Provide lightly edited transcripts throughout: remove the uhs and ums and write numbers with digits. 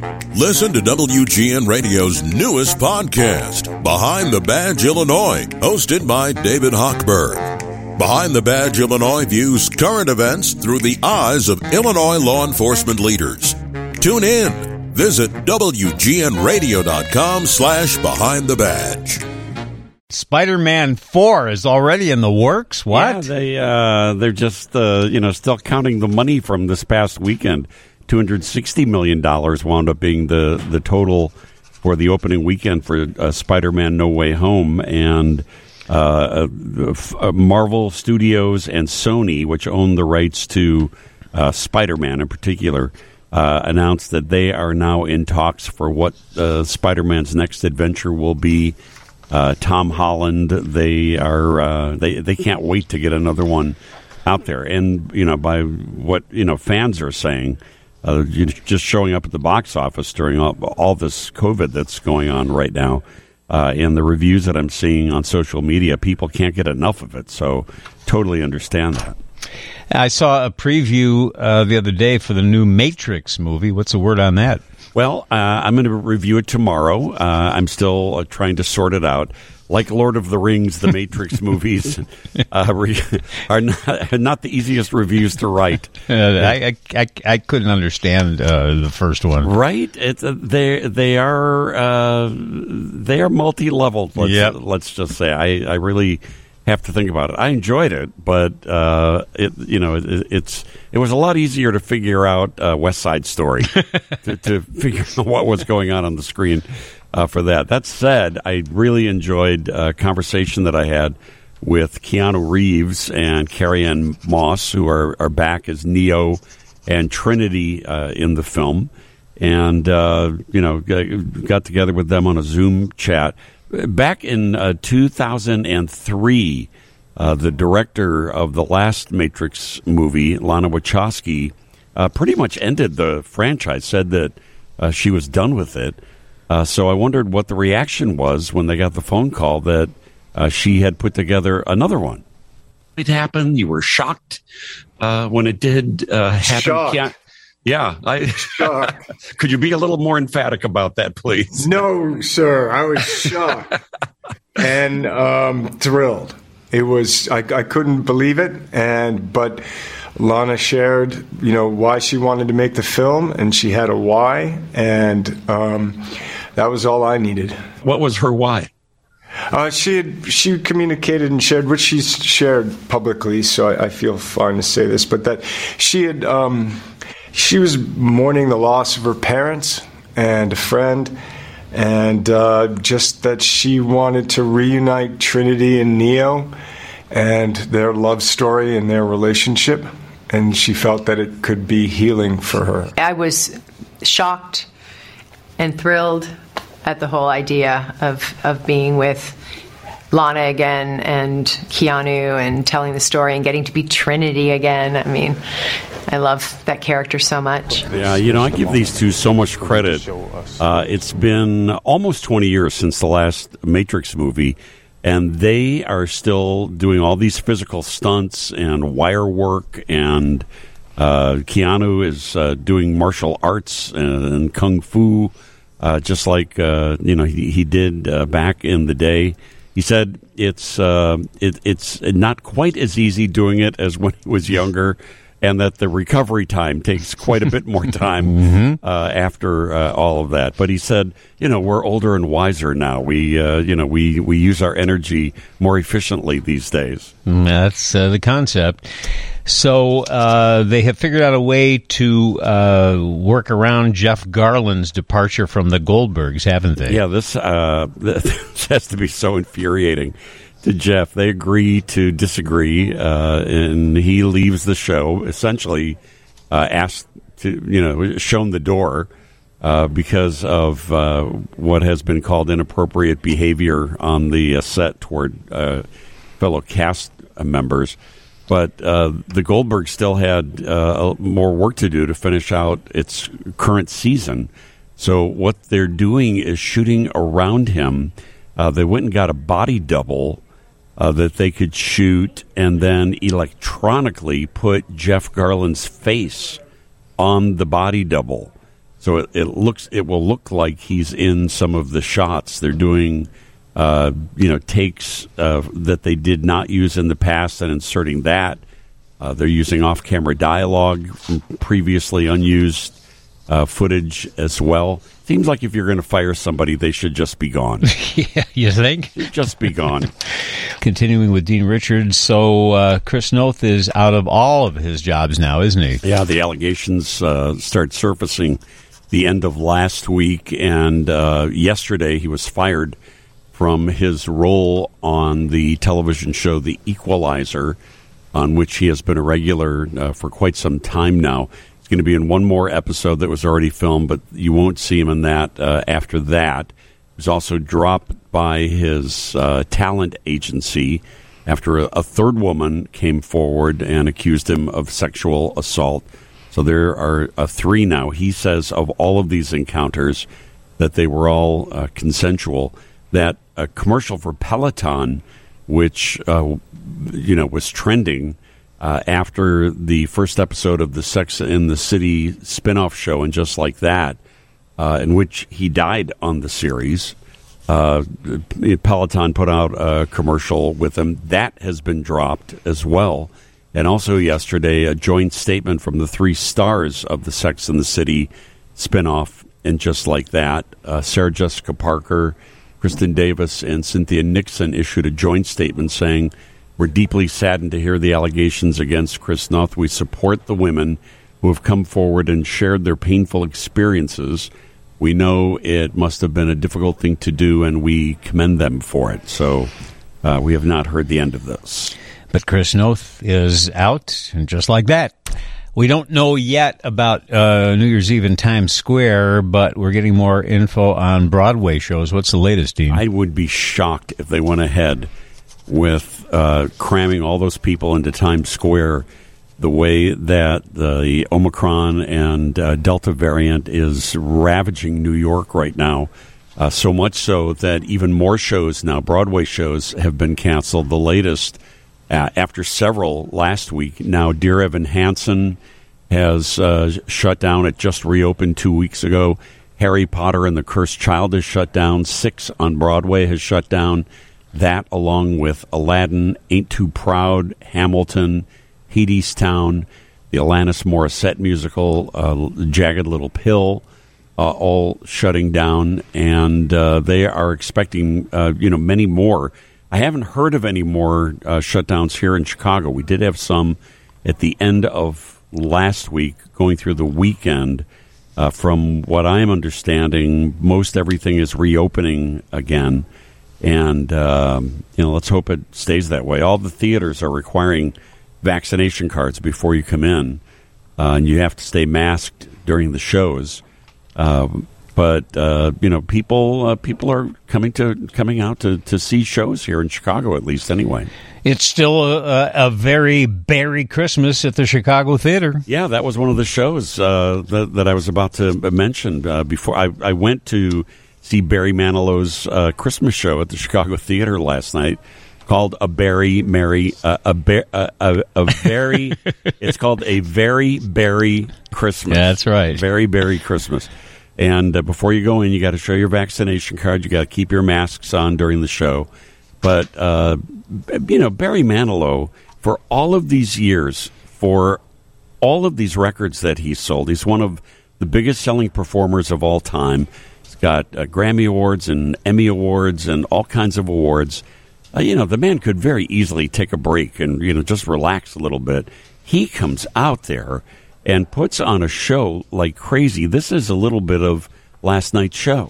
Listen to WGN Radio's newest podcast, Behind the Badge Illinois, hosted by David Hochberg. Behind the Badge Illinois views current events through the eyes of Illinois law enforcement leaders. Tune in. Visit WGNradio.com/Behind the Badge. Spider-Man 4 is already in the works? What? Yeah, they're just, still counting the money from this past weekend. $260 million wound up being the total for the opening weekend for Spider-Man No Way Home. And Marvel Studios and Sony, which own the rights to Spider-Man in particular, announced that they are now in talks for what Spider-Man's next adventure will be. Tom Holland, they can't wait to get another one out there. And, by what, fans are saying, just showing up at the box office during all this COVID that's going on right now, and the reviews that I'm seeing on social media, people can't get enough of it. So totally understand that. I saw a preview the other day for the new Matrix movie. What's the word on that? Well, I'm going to review it tomorrow. I'm still trying to sort it out. Like Lord of the Rings, the Matrix movies are not the easiest reviews to write. I couldn't understand the first one. Right? They are multi-leveled. Let's just say I really have to think about it. I enjoyed it, but it was a lot easier to figure out West Side Story to figure out what was going on the screen for that. That said, I really enjoyed a conversation that I had with Keanu Reeves and Carrie-Anne Moss, who are back as Neo and Trinity in the film, and got together with them on a Zoom chat. Back in 2003, the director of the last Matrix movie, Lana Wachowski, pretty much ended the franchise, said that she was done with it. So I wondered what the reaction was when they got the phone call that she had put together another one. It happened. You were shocked when it did happen. Shocked. Yeah. Could you be a little more emphatic about that, please? No, sir. I was shocked and thrilled. It was I couldn't believe it, but Lana shared, why she wanted to make the film, and she had a why, and that was all I needed. What was her why? She communicated and shared, which she's shared publicly, so I feel fine to say this, but that she had. She was mourning the loss of her parents and a friend, and just that she wanted to reunite Trinity and Neo and their love story and their relationship, and she felt that it could be healing for her. I was shocked and thrilled at the whole idea of being with Lana again and Keanu and telling the story and getting to be Trinity again. I mean, I love that character so much. Yeah, I give these two so much credit. It's been almost 20 years since the last Matrix movie, and they are still doing all these physical stunts and wire work, and Keanu is doing martial arts and kung fu, just like he did back in the day. He said it's not quite as easy doing it as when he was younger, and that the recovery time takes quite a bit more time after all of that. But he said, we're older and wiser now. We use our energy more efficiently these days. That's the concept. So they have figured out a way to work around Jeff Garland's departure from the Goldbergs, haven't they? Yeah, this has to be so infuriating to Jeff. They agree to disagree, and he leaves the show, essentially asked to, shown the door because of what has been called inappropriate behavior on the set toward fellow cast members. But the Goldbergs still had more work to do to finish out its current season. So what they're doing is shooting around him. They went and got a body double that they could shoot and then electronically put Jeff Garland's face on the body double. So it will look like he's in some of the shots. They're doing takes that they did not use in the past and inserting that. They're using off-camera dialogue from previously unused footage as well. Seems like if you're going to fire somebody, they should just be gone. Yeah, you think? Just be gone. Continuing with Dean Richards, so Chris Noth is out of all of his jobs now, isn't he? Yeah, the allegations start surfacing the end of last week, and yesterday he was fired from his role on the television show The Equalizer, on which he has been a regular for quite some time now. He's going to be in one more episode that was already filmed, but you won't see him in that after that. He was also dropped by his talent agency after a third woman came forward and accused him of sexual assault. So there are three now. He says of all of these encounters that they were all consensual. That a commercial for Peloton, which was trending after the first episode of the Sex and the City spinoff show, and just like that, in which he died on the series. Peloton put out a commercial with him. That has been dropped as well. And also yesterday, a joint statement from the three stars of the Sex and the City spinoff, and just like that, Sarah Jessica Parker, Kristen Davis, and Cynthia Nixon issued a joint statement saying, "We're deeply saddened to hear the allegations against Chris Noth. We support the women who have come forward and shared their painful experiences. We know it must have been a difficult thing to do, and we commend them for it." So we have not heard the end of this. But Chris Noth is out, and just like that. We don't know yet about New Year's Eve in Times Square, but we're getting more info on Broadway shows. What's the latest, Dean? I would be shocked if they went ahead with cramming all those people into Times Square the way that the Omicron and Delta variant is ravaging New York right now. So much so that even more shows now, Broadway shows, have been canceled. The latest, after several last week. Now, Dear Evan Hansen has shut down. It just reopened 2 weeks ago. Harry Potter and the Cursed Child is shut down. Six on Broadway has shut down. That, along with Aladdin, Ain't Too Proud, Hamilton, Hadestown, the Alanis Morissette musical, Jagged Little Pill, all shutting down. And they are expecting, many more. I haven't heard of any more shutdowns here in Chicago. We did have some at the end of last week, going through the weekend. From what I'm understanding, most everything is reopening again. And, let's hope it stays that way. All the theaters are requiring vaccination cards before you come in. And you have to stay masked during the shows. But people are coming out to see shows here in Chicago, at least anyway. It's still a very berry Christmas at the Chicago Theater. Yeah, that was one of the shows that I was about to mention before. I went to see Barry Manilow's Christmas show at the Chicago Theater last night, called It's called A Very Berry Christmas. That's right. Very Berry Christmas. And before you go in, you got to show your vaccination card. You got to keep your masks on during the show. But, Barry Manilow, for all of these years, for all of these records that he's sold, he's one of the biggest selling performers of all time. He's got Grammy Awards and Emmy Awards and all kinds of awards. The man could very easily take a break and, just relax a little bit. He comes out there and puts on a show like crazy. This is a little bit of last night's show.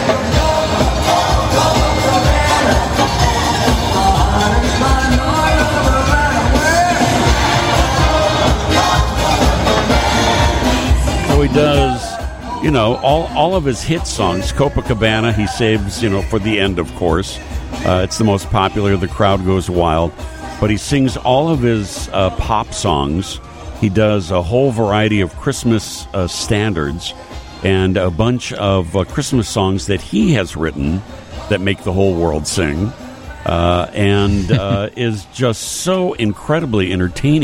So he does, all of his hit songs. Copacabana, he saves, for the end, of course. It's the most popular. The crowd goes wild. But he sings all of his pop songs. He does a whole variety of Christmas standards and a bunch of Christmas songs that he has written that make the whole world sing, and is just so incredibly entertaining.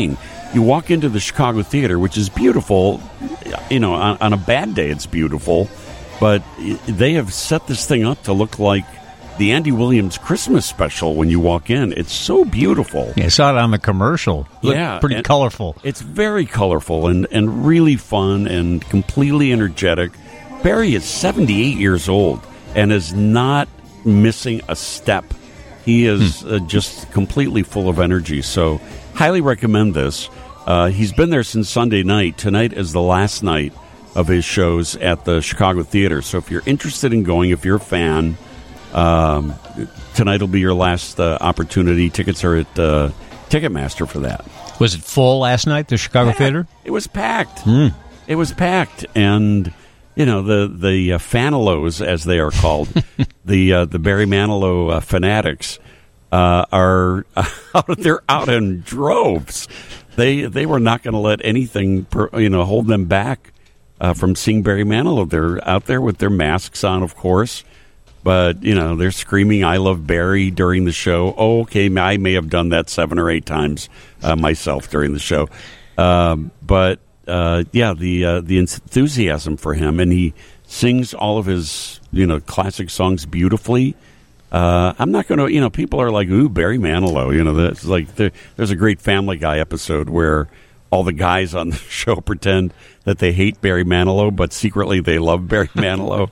you walk into the Chicago Theater, which is beautiful. You know, on a bad day, it's beautiful. But they have set this thing up to look like the Andy Williams Christmas special when you walk in. It's so beautiful. Yeah, I saw it on the commercial. Looked pretty colorful. It's very colorful and really fun and completely energetic. Barry is 78 years old and is not missing a step. He is just completely full of energy. So highly recommend this. He's been there since Sunday night. Tonight is the last night of his shows at the Chicago Theater. So if you're interested in going, if you're a fan, tonight will be your last opportunity. Tickets are at Ticketmaster for that. Was it full last night, the Chicago Theater? It was packed. It was packed. And, you know, the Fanilows, as they are called, the Barry Manilow fanatics, are they're out in droves. They were not going to let anything hold them back from seeing Barry Manilow. They're out there with their masks on, of course, but you know they're screaming "I love Barry" during the show. Oh, okay, I may have done that 7 or 8 times myself during the show, but the enthusiasm for him, and he sings all of his classic songs beautifully. I'm not going to, people are like, ooh, Barry Manilow. That's like there's a great Family Guy episode where all the guys on the show pretend that they hate Barry Manilow, but secretly they love Barry Manilow.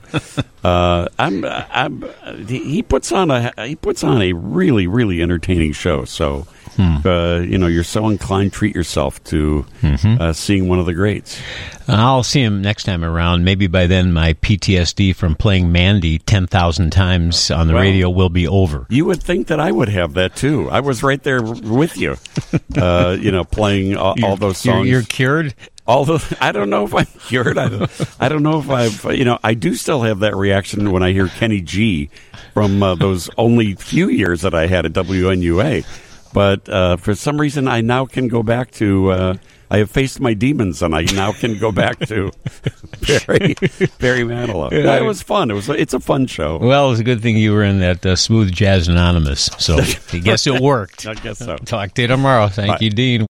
He puts on a really, really entertaining show. So, you're so inclined, treat yourself to seeing one of the greats. I'll see him next time around. Maybe by then my PTSD from playing Mandy 10,000 times on the radio will be over. You would think that I would have that, too. I was right there with you, playing all those songs. You're cured? I don't know if I'm cured. I don't know if I've, I do still have that reaction when I hear Kenny G from those only few years that I had at WNUA. But for some reason, I now can go back to, I have faced my demons, and I now can go back to Barry Manilow. Yeah, it was fun. It's a fun show. Well, it was a good thing you were in that Smooth Jazz Anonymous, so I guess it worked. I guess so. Talk to you tomorrow. Thank you, Dean.